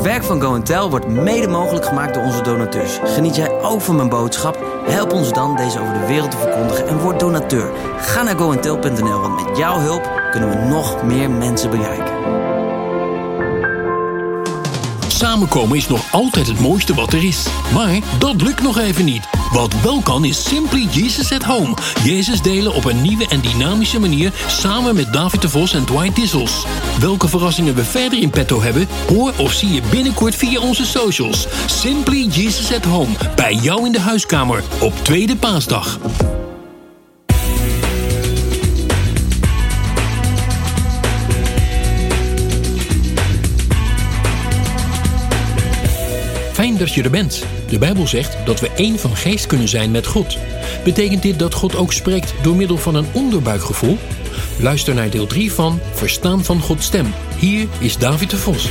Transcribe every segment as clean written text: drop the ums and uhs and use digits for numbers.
werk van Go & Tell wordt mede mogelijk gemaakt door onze donateurs. Geniet jij ook van mijn boodschap? Help ons dan deze over de wereld te verkondigen en word donateur. Ga naar goandtell.nl, want met jouw hulp kunnen we nog meer mensen bereiken. Samenkomen is nog altijd het mooiste wat er is. Maar dat lukt nog even niet. Wat wel kan is Simply Jesus at Home. Jezus delen op een nieuwe en dynamische manier samen met David de Vos en Dwight Dissels. Welke verrassingen we verder in petto hebben, hoor of zie je binnenkort via onze socials. Simply Jesus at Home, bij jou in de huiskamer op Tweede Paasdag. Fijn dat je er bent. De Bijbel zegt dat we één van geest kunnen zijn met God. Betekent dit dat God ook spreekt door middel van een onderbuikgevoel? Luister naar deel 3 van Verstaan van Gods stem. Hier is David de Vos.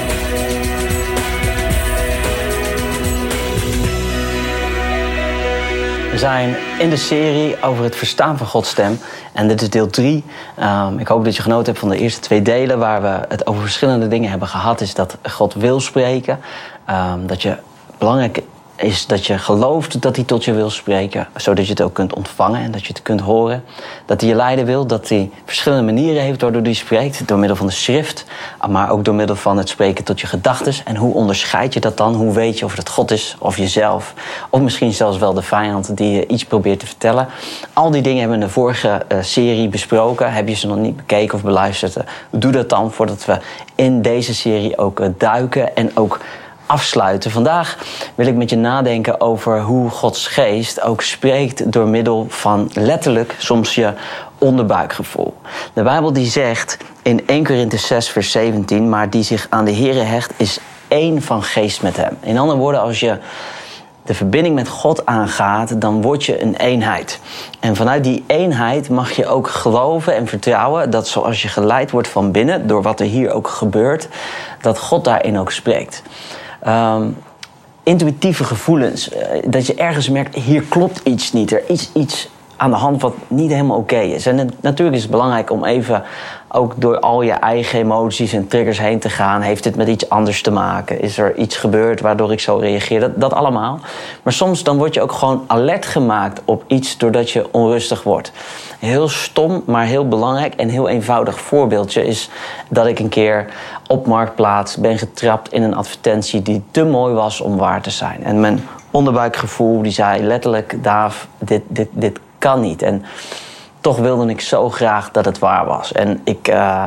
We zijn in de serie over het verstaan van Gods stem. En dit is deel 3. Ik hoop dat je genoten hebt van de eerste 2 delen, waar we het over verschillende dingen hebben gehad. Is dat God wil spreken. Dat je belangrijk is dat je gelooft dat hij tot je wil spreken, zodat je het ook kunt ontvangen en dat je het kunt horen. Dat hij je leiden wil, dat hij verschillende manieren heeft waardoor hij spreekt. Door middel van de schrift, maar ook door middel van het spreken tot je gedachten. En hoe onderscheid je dat dan? Hoe weet je of het God is of jezelf? Of misschien zelfs wel de vijand die je iets probeert te vertellen. Al die dingen hebben we in de vorige serie besproken. Heb je ze nog niet bekeken of beluisterd? Doe dat dan voordat we in deze serie ook duiken en ook afsluiten. Vandaag wil ik met je nadenken over hoe Gods geest ook spreekt door middel van letterlijk soms je onderbuikgevoel. De Bijbel die zegt in 1 Korinthe 6 vers 17, maar die zich aan de Here hecht is één van geest met hem. In andere woorden, als je de verbinding met God aangaat, dan word je een eenheid. En vanuit die eenheid mag je ook geloven en vertrouwen dat zoals je geleid wordt van binnen, door wat er hier ook gebeurt, dat God daarin ook spreekt. Intuïtieve gevoelens. Dat je ergens merkt, hier klopt iets niet. Er is iets aan de hand wat niet helemaal oké is. En natuurlijk is het belangrijk om even ook door al je eigen emoties en triggers heen te gaan. Heeft dit met iets anders te maken? Is er iets gebeurd waardoor ik zo reageer? Dat allemaal. Maar soms dan word je ook gewoon alert gemaakt op iets doordat je onrustig wordt. Heel stom, maar heel belangrijk en heel eenvoudig voorbeeldje is dat ik een keer op Marktplaats ben getrapt in een advertentie die te mooi was om waar te zijn. En mijn onderbuikgevoel die zei letterlijk, Daaf, dit kan niet. En toch wilde ik zo graag dat het waar was. En ik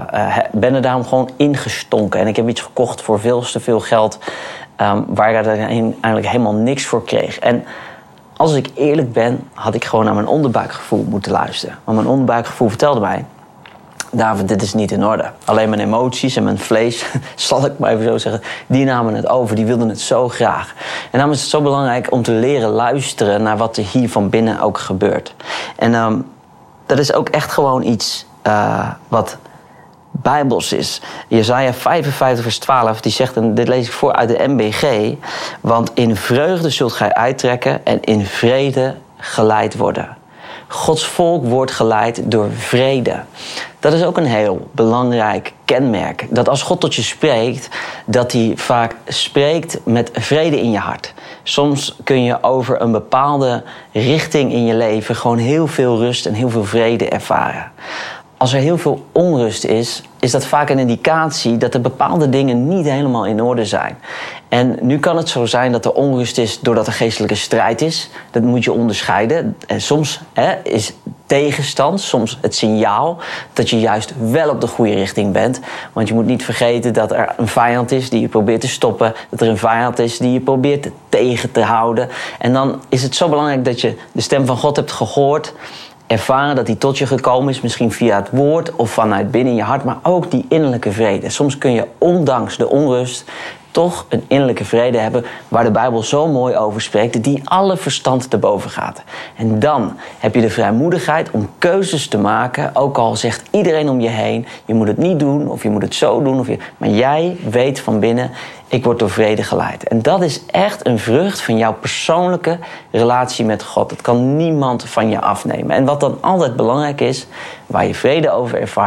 ben er daarom gewoon ingestonken. En ik heb iets gekocht voor veel te veel geld, waar ik eigenlijk helemaal niks voor kreeg. En als ik eerlijk ben, had ik gewoon naar mijn onderbuikgevoel moeten luisteren. Want mijn onderbuikgevoel vertelde mij, David, dit is niet in orde. Alleen mijn emoties en mijn vlees, zal ik maar even zo zeggen, die namen het over. Die wilden het zo graag. En daarom is het zo belangrijk om te leren luisteren naar wat er hier van binnen ook gebeurt. En dat is ook echt gewoon iets wat bijbels is. Jesaja 55 vers 12, die zegt, en dit lees ik voor uit de MBG, want in vreugde zult gij uittrekken en in vrede geleid worden. Gods volk wordt geleid door vrede. Dat is ook een heel belangrijk kenmerk. Dat als God tot je spreekt, dat hij vaak spreekt met vrede in je hart. Soms kun je over een bepaalde richting in je leven gewoon heel veel rust en heel veel vrede ervaren. Als er heel veel onrust is dat vaak een indicatie dat er bepaalde dingen niet helemaal in orde zijn. En nu kan het zo zijn dat er onrust is doordat er geestelijke strijd is. Dat moet je onderscheiden. En soms is tegenstand, soms het signaal dat je juist wel op de goede richting bent. Want je moet niet vergeten dat er een vijand is die je probeert te stoppen. Dat er een vijand is die je probeert tegen te houden. En dan is het zo belangrijk dat je de stem van God hebt gehoord, ervaren dat hij tot je gekomen is, misschien via het woord of vanuit binnen je hart, maar ook die innerlijke vrede. Soms kun je ondanks de onrust toch een innerlijke vrede hebben waar de Bijbel zo mooi over spreekt, die alle verstand te boven gaat. En dan heb je de vrijmoedigheid om keuzes te maken, ook al zegt iedereen om je heen, je moet het niet doen of je moet het zo doen. Maar jij weet van binnen, ik word door vrede geleid. En dat is echt een vrucht van jouw persoonlijke relatie met God. Dat kan niemand van je afnemen. En wat dan altijd belangrijk is, waar je vrede over ervaart,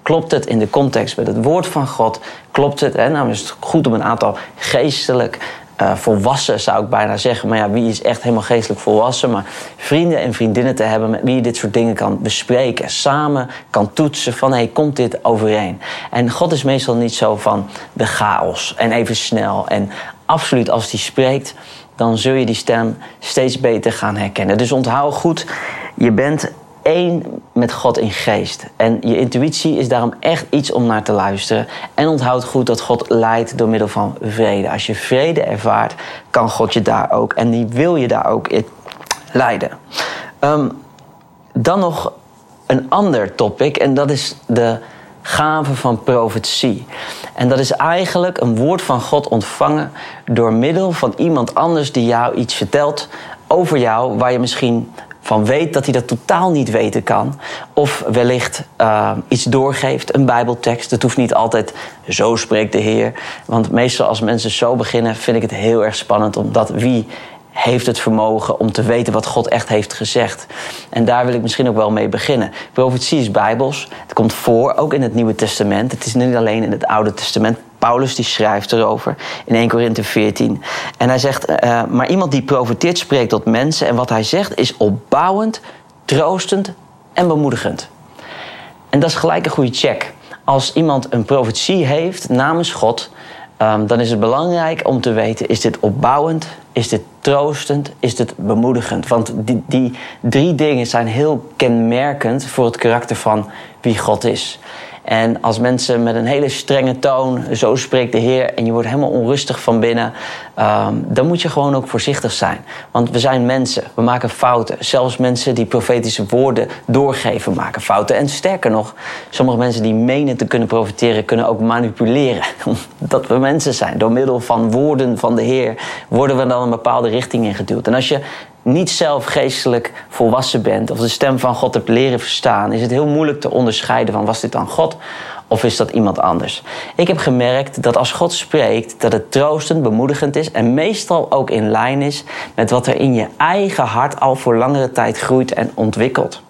Klopt het in de context met het woord van God? Klopt het? En nou is het goed om een aantal geestelijk volwassen, zou ik bijna zeggen. Maar ja, wie is echt helemaal geestelijk volwassen? Maar vrienden en vriendinnen te hebben met wie je dit soort dingen kan bespreken. Samen kan toetsen van, komt dit overeen? En God is meestal niet zo van de chaos en even snel. En absoluut, als hij spreekt, dan zul je die stem steeds beter gaan herkennen. Dus onthoud goed, je bent één met God in geest. En je intuïtie is daarom echt iets om naar te luisteren. En onthoud goed dat God leidt door middel van vrede. Als je vrede ervaart, kan God je daar ook. En die wil je daar ook in leiden. Dan nog een ander topic. En dat is de gave van profetie. En dat is eigenlijk een woord van God ontvangen door middel van iemand anders die jou iets vertelt over jou, waar je misschien van weet dat hij dat totaal niet weten kan. Of wellicht iets doorgeeft, een bijbeltekst. Het hoeft niet altijd zo spreekt de Heer. Want meestal als mensen zo beginnen, vind ik het heel erg spannend. Omdat wie heeft het vermogen om te weten wat God echt heeft gezegd. En daar wil ik misschien ook wel mee beginnen. Profetie is bijbels. Het komt voor, ook in het Nieuwe Testament. Het is niet alleen in het Oude Testament. Paulus die schrijft erover in 1 Korinthe 14. En hij zegt, maar iemand die profeteert spreekt tot mensen. En wat hij zegt is opbouwend, troostend en bemoedigend. En dat is gelijk een goede check. Als iemand een profetie heeft namens God, dan is het belangrijk om te weten, is dit opbouwend, is dit troostend, is dit bemoedigend? Want die 3 dingen zijn heel kenmerkend voor het karakter van wie God is. En als mensen met een hele strenge toon, zo spreekt de Heer, en je wordt helemaal onrustig van binnen, dan moet je gewoon ook voorzichtig zijn. Want we zijn mensen, we maken fouten. Zelfs mensen die profetische woorden doorgeven maken fouten. En sterker nog, sommige mensen die menen te kunnen profeteren, kunnen ook manipuleren. Omdat we mensen zijn. Door middel van woorden van de Heer worden we dan een bepaalde richting ingeduwd. En als je niet zelf geestelijk volwassen bent of de stem van God hebt leren verstaan, is het heel moeilijk te onderscheiden van, was dit dan God of is dat iemand anders? Ik heb gemerkt dat als God spreekt, dat het troostend, bemoedigend is en meestal ook in lijn is met wat er in je eigen hart al voor langere tijd groeit en ontwikkelt.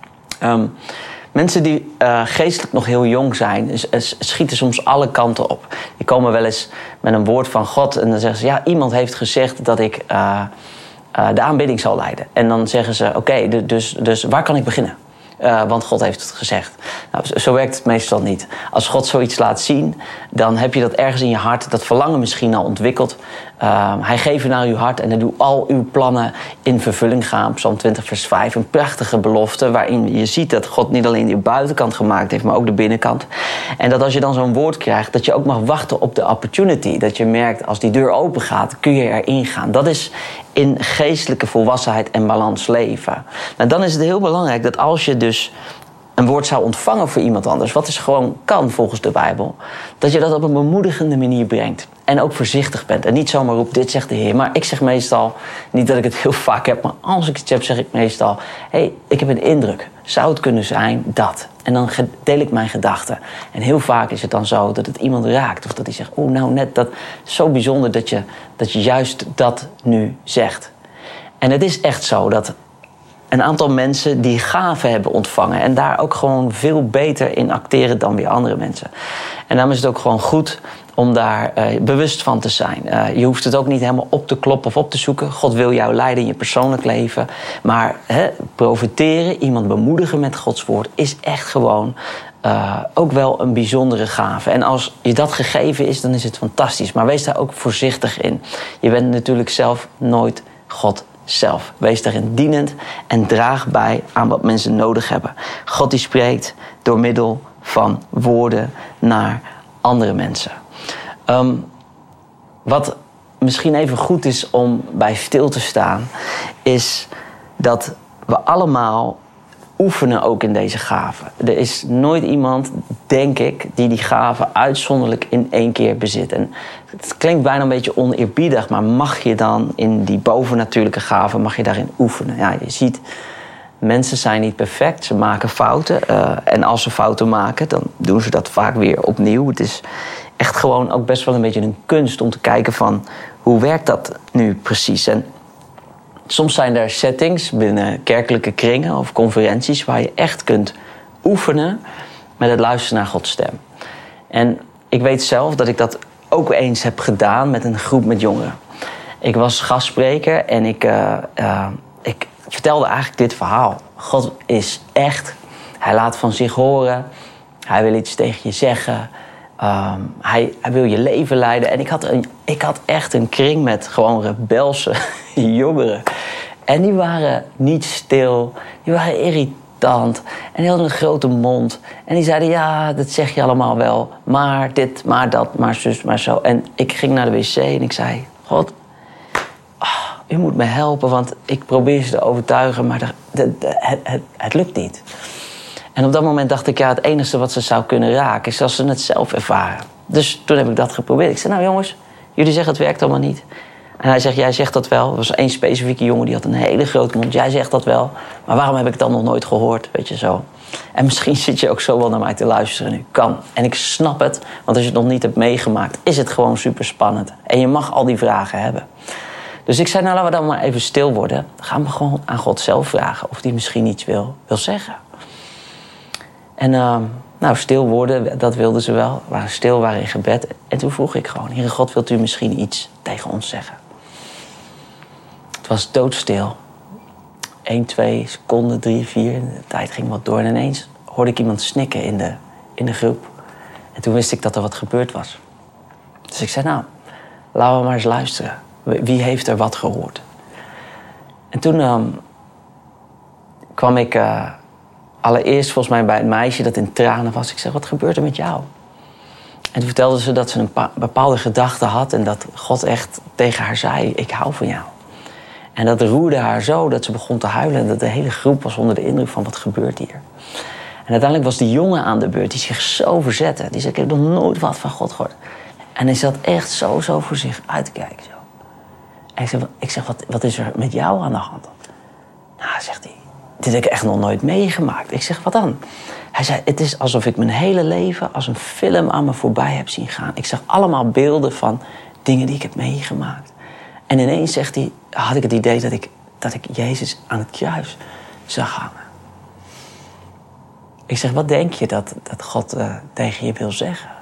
Mensen die geestelijk nog heel jong zijn, schieten soms alle kanten op. Die komen wel eens met een woord van God en dan zeggen ze, ja, iemand heeft gezegd dat ik de aanbidding zal leiden. En dan zeggen ze, oké, dus waar kan ik beginnen? Want God heeft het gezegd. Nou, zo werkt het meestal niet. Als God zoiets laat zien, dan heb je dat ergens in je hart, dat verlangen misschien al ontwikkeld. Hij geeft naar uw hart en dan doet al uw plannen in vervulling gaan. Psalm 20 vers 5, een prachtige belofte waarin je ziet dat God niet alleen de buitenkant gemaakt heeft, maar ook de binnenkant. En dat als je dan zo'n woord krijgt, dat je ook mag wachten op de opportunity. Dat je merkt, als die deur open gaat, kun je erin gaan. Dat is in geestelijke volwassenheid en balans leven. Nou, dan is het heel belangrijk dat als je dus een woord zou ontvangen voor iemand anders, wat dus gewoon kan volgens de Bijbel, dat je dat op een bemoedigende manier brengt. En ook voorzichtig bent. En niet zomaar roept, dit zegt de Heer. Maar ik zeg meestal, niet dat ik het heel vaak heb, maar als ik iets heb, zeg ik meestal, ik heb een indruk. Zou het kunnen zijn dat? En dan deel ik mijn gedachten. En heel vaak is het dan zo dat het iemand raakt. Of dat hij zegt, nou net dat, zo bijzonder dat je juist dat nu zegt. En het is echt zo dat een aantal mensen die gaven hebben ontvangen en daar ook gewoon veel beter in acteren dan weer andere mensen. En daarom is het ook gewoon goed om daar bewust van te zijn. Je hoeft het ook niet helemaal op te kloppen of op te zoeken. God wil jou leiden in je persoonlijk leven. Maar profiteren, iemand bemoedigen met Gods woord, is echt gewoon ook wel een bijzondere gave. En als je dat gegeven is, dan is het fantastisch. Maar wees daar ook voorzichtig in. Je bent natuurlijk zelf nooit God zelf. Wees daarin dienend en draag bij aan wat mensen nodig hebben. God die spreekt door middel van woorden naar andere mensen. Wat misschien even goed is om bij stil te staan, is dat we allemaal oefenen ook in deze gave. Er is nooit iemand, denk ik, die gave uitzonderlijk in 1 keer bezit. En het klinkt bijna een beetje oneerbiedig, maar mag je dan in die bovennatuurlijke gave, mag je daarin oefenen? Ja, je ziet, mensen zijn niet perfect, ze maken fouten. En als ze fouten maken, dan doen ze dat vaak weer opnieuw. Het is echt gewoon ook best wel een beetje een kunst om te kijken van, hoe werkt dat nu precies? En soms zijn er settings binnen kerkelijke kringen of conferenties waar je echt kunt oefenen met het luisteren naar Gods stem. En ik weet zelf dat ik dat ook eens heb gedaan met een groep met jongeren. Ik was gastspreker en ik vertelde eigenlijk dit verhaal. God is echt. Hij laat van zich horen. Hij wil iets tegen je zeggen. Hij wil je leven leiden. En ik had echt een kring met gewoon rebelse jongeren. En die waren niet stil. Die waren irritant. En die hadden een grote mond. En die zeiden, ja, dat zeg je allemaal wel. Maar dit, maar dat, maar zus, maar zo. En ik ging naar de wc en ik zei, God, u moet me helpen. Want ik probeer ze te overtuigen, maar het lukt niet. En op dat moment dacht ik, ja, het enige wat ze zou kunnen raken is als ze het zelf ervaren. Dus toen heb ik dat geprobeerd. Ik zei, nou jongens, jullie zeggen het werkt allemaal niet. En hij zegt, jij zegt dat wel. Er was één specifieke jongen, die had een hele grote mond. Jij zegt dat wel. Maar waarom heb ik het dan nog nooit gehoord? Weet je zo. En misschien zit je ook zo wel naar mij te luisteren nu. Kan. En ik snap het. Want als je het nog niet hebt meegemaakt, is het gewoon super spannend. En je mag al die vragen hebben. Dus ik zei, nou laten we dan maar even stil worden. Gaan we gewoon aan God zelf vragen of hij misschien iets wil zeggen. En nou, stil worden, dat wilden ze wel. We waren stil, waren in gebed. En toen vroeg ik gewoon, Heere God, wilt u misschien iets tegen ons zeggen? Het was doodstil. 1, 2 seconden, 3, 4. De tijd ging wat door. En ineens hoorde ik iemand snikken in de groep. En toen wist ik dat er wat gebeurd was. Dus ik zei, nou, laten we maar eens luisteren. Wie heeft er wat gehoord? En toen kwam ik allereerst volgens mij bij het meisje dat in tranen was. Ik zei, wat gebeurt er met jou? En toen vertelde ze dat ze een bepaalde gedachte had en dat God echt tegen haar zei, ik hou van jou. En dat roerde haar zo dat ze begon te huilen en dat de hele groep was onder de indruk van wat gebeurt hier. En uiteindelijk was die jongen aan de beurt die zich zo verzette. Die zei, ik heb nog nooit wat van God gehoord. En hij zat echt zo voor zich uit te kijken. Zo. En ik zeg wat is er met jou aan de hand? Nou, zegt hij, dit heb ik echt nog nooit meegemaakt. Ik zeg, wat dan? Hij zei, het is alsof ik mijn hele leven als een film aan me voorbij heb zien gaan. Ik zag allemaal beelden van dingen die ik heb meegemaakt. En ineens, zegt hij, had ik het idee dat ik Jezus aan het kruis zag hangen. Ik zeg, wat denk je dat God tegen je wil zeggen?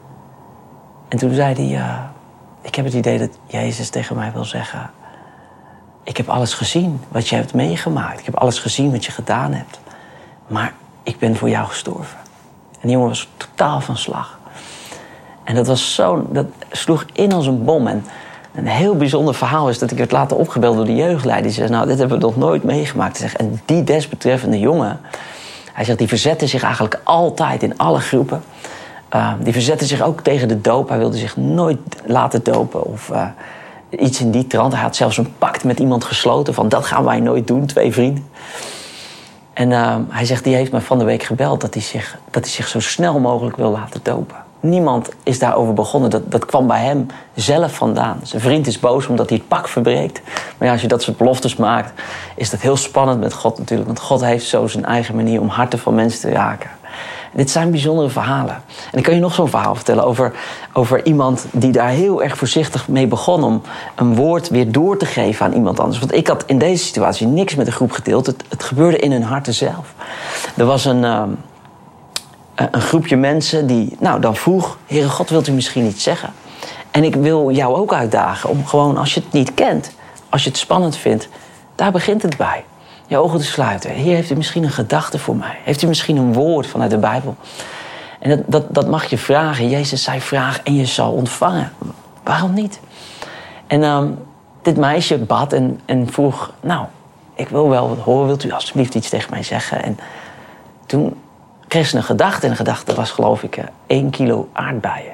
En toen zei hij, ik heb het idee dat Jezus tegen mij wil zeggen, ik heb alles gezien wat je hebt meegemaakt. Ik heb alles gezien wat je gedaan hebt. Maar ik ben voor jou gestorven. En die jongen was totaal van slag. En dat sloeg in als een bom. En een heel bijzonder verhaal is dat ik werd later opgebeld door de jeugdleider. Die zei, nou, dit hebben we nog nooit meegemaakt. Hij zegt, en die desbetreffende jongen, hij zegt, die verzette zich eigenlijk altijd in alle groepen. Die verzette zich ook tegen de doop. Hij wilde zich nooit laten dopen of iets in die trant. Hij had zelfs een pact met iemand gesloten van dat gaan wij nooit doen, 2 vrienden. En hij zegt, die heeft me van de week gebeld dat hij zich zo snel mogelijk wil laten dopen. Niemand is daarover begonnen. Dat kwam bij hem zelf vandaan. Zijn vriend is boos omdat hij het pact verbreekt. Maar ja, als je dat soort beloftes maakt, is dat heel spannend met God natuurlijk. Want God heeft zo zijn eigen manier om harten van mensen te raken. Dit zijn bijzondere verhalen. En ik kan je nog zo'n verhaal vertellen over iemand die daar heel erg voorzichtig mee begon om een woord weer door te geven aan iemand anders. Want ik had in deze situatie niks met de groep gedeeld. Het gebeurde in hun harten zelf. Er was een groepje mensen die dan vroeg, Heere God, wilt u misschien iets zeggen? En ik wil jou ook uitdagen om gewoon, als je het niet kent, als je het spannend vindt, daar begint het bij. Je ogen te sluiten. Hier heeft u misschien een gedachte voor mij. Heeft u misschien een woord vanuit de Bijbel? En dat mag je vragen. Jezus zei, vraag en je zal ontvangen. Waarom niet? En dit meisje bad en vroeg, nou, ik wil wel wat horen. Wilt u alsjeblieft iets tegen mij zeggen? En toen kreeg ze een gedachte. En de gedachte was, geloof ik, 1 kilo aardbeien.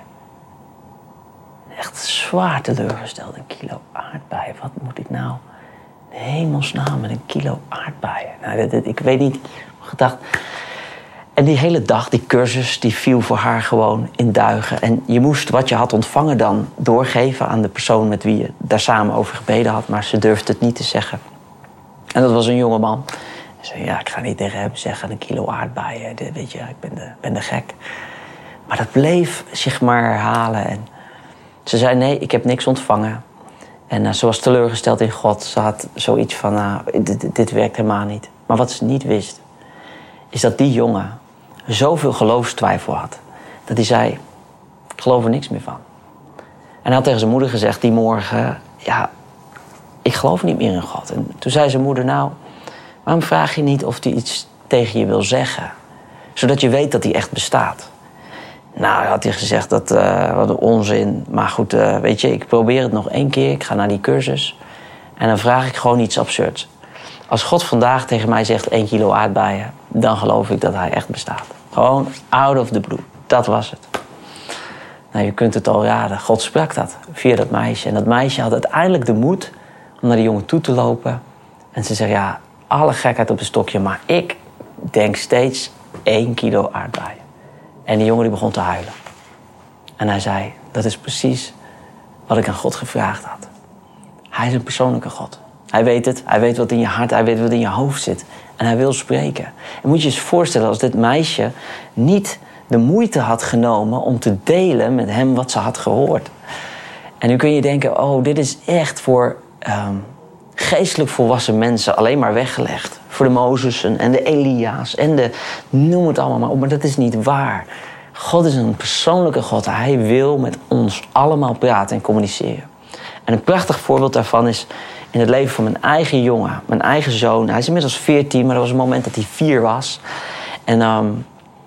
Echt zwaar teleurgesteld. 1 kilo aardbeien. Wat moet ik nou? De hemelsnaam met 1 kilo aardbeien. Nou, ik weet niet. Gedacht. En die hele dag, die cursus, die viel voor haar gewoon in duigen. En je moest wat je had ontvangen dan doorgeven aan de persoon met wie je daar samen over gebeden had. Maar ze durfde het niet te zeggen. En dat was een jonge man. Hij zei, ja, ik ga niet tegen hem zeggen 1 kilo aardbeien. Weet je, ik ben de gek. Maar dat bleef zich maar herhalen. En ze zei, nee, ik heb niks ontvangen. En ze was teleurgesteld in God. Ze had zoiets van, dit werkt helemaal niet. Maar wat ze niet wist, is dat die jongen zoveel geloofstwijfel had. Dat hij zei, ik geloof er niks meer van. En hij had tegen zijn moeder gezegd die morgen, ja, ik geloof niet meer in God. En toen zei zijn moeder, nou, waarom vraag je niet of hij iets tegen je wil zeggen? Zodat je weet dat hij echt bestaat. Nou, had hij gezegd, wat een onzin. Maar goed, weet je, ik probeer het nog 1 keer. Ik ga naar die cursus. En dan vraag ik gewoon iets absurds. Als God vandaag tegen mij zegt 1 kilo aardbeien, dan geloof ik dat hij echt bestaat. Gewoon out of the blue. Dat was het. Nou, je kunt het al raden. God sprak dat via dat meisje. En dat meisje had uiteindelijk de moed om naar die jongen toe te lopen. En ze zegt, ja, alle gekheid op een stokje, maar ik denk steeds 1 kilo aardbeien. En die jongen die begon te huilen. En hij zei, dat is precies wat ik aan God gevraagd had. Hij is een persoonlijke God. Hij weet het, hij weet wat in je hart, hij weet wat in je hoofd zit. En hij wil spreken. En moet je je eens voorstellen als dit meisje niet de moeite had genomen om te delen met hem wat ze had gehoord. En nu kun je denken, oh, dit is echt voor geestelijk volwassen mensen alleen maar weggelegd. Voor de Mozessen en de Elia's en de noem het allemaal maar op. Maar dat is niet waar. God is een persoonlijke God. Hij wil met ons allemaal praten en communiceren. En een prachtig voorbeeld daarvan is in het leven van mijn eigen jongen, mijn eigen zoon. Hij is inmiddels 14, maar er was een moment dat hij 4 was. En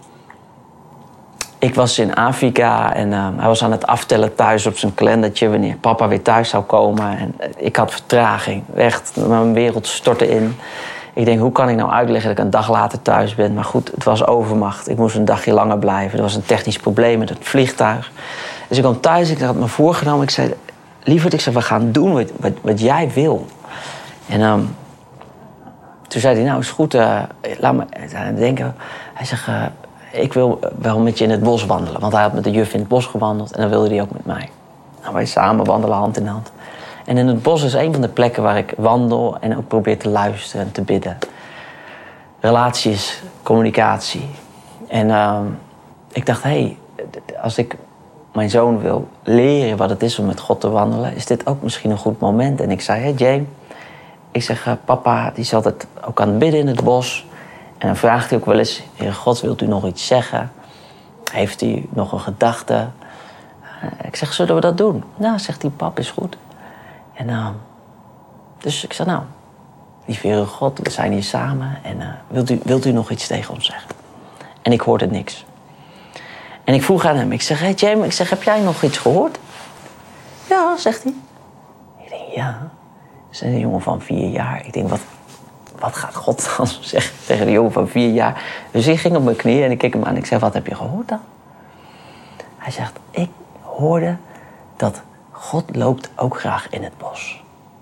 ik was in Afrika en hij was aan het aftellen thuis op zijn kalendertje wanneer papa weer thuis zou komen. En ik had vertraging. Echt, mijn wereld stortte in. Ik denk, hoe kan ik nou uitleggen dat ik een dag later thuis ben? Maar goed, het was overmacht. Ik moest een dagje langer blijven. Er was een technisch probleem met het vliegtuig. Dus ik kwam thuis, ik had me voorgenomen. Ik zei, lieverd, we gaan doen wat jij wil. En toen zei hij, nou is goed, laat me denken. Hij zegt, ik wil wel met je in het bos wandelen. Want hij had met de juf in het bos gewandeld en dan wilde hij ook met mij. Nou, wij samen wandelen hand in hand. En in het bos is een van de plekken waar ik wandel en ook probeer te luisteren en te bidden. Relaties, communicatie. En ik dacht, als ik mijn zoon wil leren wat het is om met God te wandelen, is dit ook misschien een goed moment. En ik zei, James, ik zeg, papa die is altijd ook aan het bidden in het bos. En dan vraagt hij ook wel eens, Heer God, wilt u nog iets zeggen? Heeft u nog een gedachte? Ik zeg, zullen we dat doen? Nou, zegt hij, pap, is goed. En dus ik zeg, nou, lieve Heere God, we zijn hier samen. En wilt u nog iets tegen ons zeggen? En ik hoorde niks. En ik vroeg aan hem, ik zeg, James, heb jij nog iets gehoord? Ja, zegt hij. Ik denk, ja. Dat is een jongen van 4 jaar. Ik denk, wat gaat God dan zeggen tegen een jongen van 4 jaar? Dus ik ging op mijn knieën en ik keek hem aan en ik zei, wat heb je gehoord dan? Hij zegt, ik hoorde dat God loopt ook graag in het bos.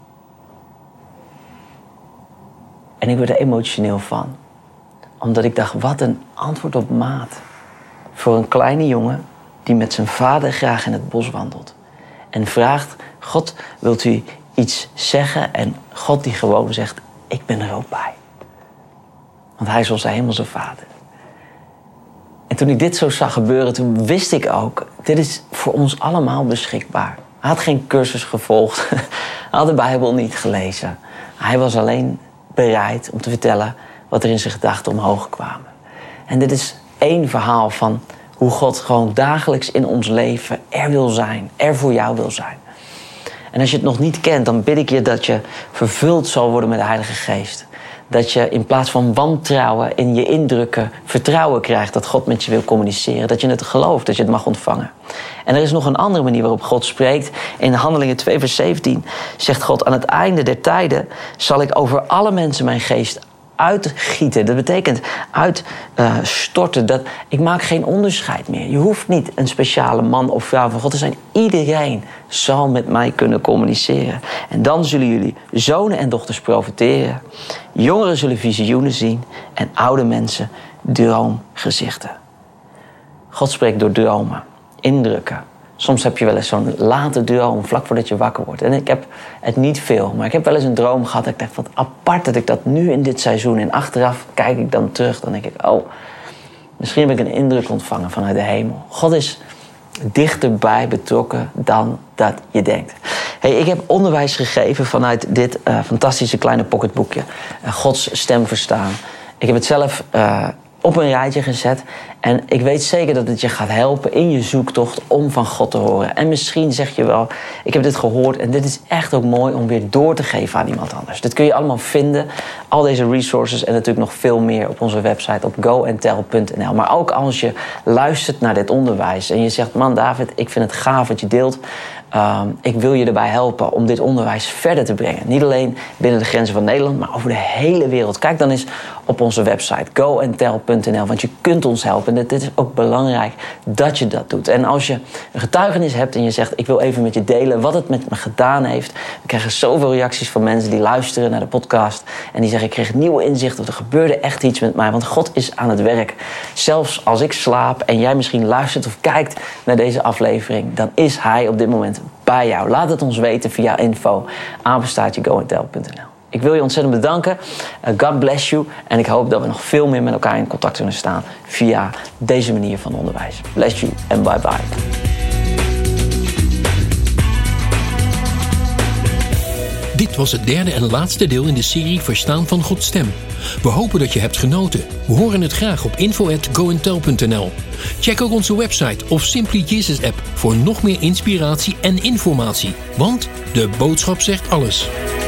En ik werd er emotioneel van. Omdat ik dacht, wat een antwoord op maat. Voor een kleine jongen die met zijn vader graag in het bos wandelt. En vraagt, God, wilt u iets zeggen? En God die gewoon zegt, ik ben er ook bij. Want hij is onze hemelse vader. En toen ik dit zo zag gebeuren, toen wist ik ook, dit is voor ons allemaal beschikbaar. Hij had geen cursus gevolgd. Hij had de Bijbel niet gelezen. Hij was alleen bereid om te vertellen wat er in zijn gedachten omhoog kwamen. En dit is 1 verhaal van hoe God gewoon dagelijks in ons leven er wil zijn. Er voor jou wil zijn. En als je het nog niet kent, dan bid ik je dat je vervuld zal worden met de Heilige Geest. Dat je in plaats van wantrouwen in je indrukken vertrouwen krijgt dat God met je wil communiceren. Dat je het gelooft, dat je het mag ontvangen. En er is nog een andere manier waarop God spreekt. In Handelingen 2 vers 17 zegt God, aan het einde der tijden zal ik over alle mensen mijn geest uitgieten. Dat betekent uitstorten. Ik maak geen onderscheid meer. Je hoeft niet een speciale man of vrouw van God te zijn. Iedereen zal met mij kunnen communiceren. En dan zullen jullie zonen en dochters profiteren. Jongeren zullen visioenen zien. En oude mensen droomgezichten. God spreekt door dromen, indrukken. Soms heb je wel eens zo'n late droom vlak voordat je wakker wordt. En ik heb het niet veel, maar ik heb wel eens een droom gehad. Dat ik dacht, wat apart dat ik dat nu in dit seizoen. En achteraf kijk ik dan terug. Dan denk ik, oh, misschien heb ik een indruk ontvangen vanuit de hemel. God is dichterbij betrokken dan dat je denkt. Ik heb onderwijs gegeven vanuit dit fantastische kleine pocketboekje. Gods stem verstaan. Ik heb het zelf op een rijtje gezet. En ik weet zeker dat het je gaat helpen in je zoektocht om van God te horen. En misschien zeg je wel, ik heb dit gehoord en dit is echt ook mooi om weer door te geven aan iemand anders. Dit kun je allemaal vinden, al deze resources en natuurlijk nog veel meer op onze website op goandtell.nl. Maar ook als je luistert naar dit onderwijs en je zegt, man David, ik vind het gaaf wat je deelt. Ik wil je erbij helpen om dit onderwijs verder te brengen. Niet alleen binnen de grenzen van Nederland, maar over de hele wereld. Kijk dan eens op onze website goandtell.nl, want je kunt ons helpen. En het is ook belangrijk dat je dat doet. En als je een getuigenis hebt en je zegt, ik wil even met je delen wat het met me gedaan heeft. We krijgen zoveel reacties van mensen die luisteren naar de podcast en die zeggen, ik kreeg nieuwe inzichten of er gebeurde echt iets met mij. Want God is aan het werk. Zelfs als ik slaap en jij misschien luistert of kijkt naar deze aflevering, dan is Hij op dit moment bij jou. Laat het ons weten via info@goandtell.nl. Ik wil je ontzettend bedanken. God bless you. En ik hoop dat we nog veel meer met elkaar in contact kunnen staan via deze manier van onderwijs. Bless you en bye bye. Dit was het derde en laatste deel in de serie Verstaan van Gods Stem. We hopen dat je hebt genoten. We horen het graag op info@goandtell.nl. Check ook onze website of Simply Jesus app voor nog meer inspiratie en informatie. Want de boodschap zegt alles.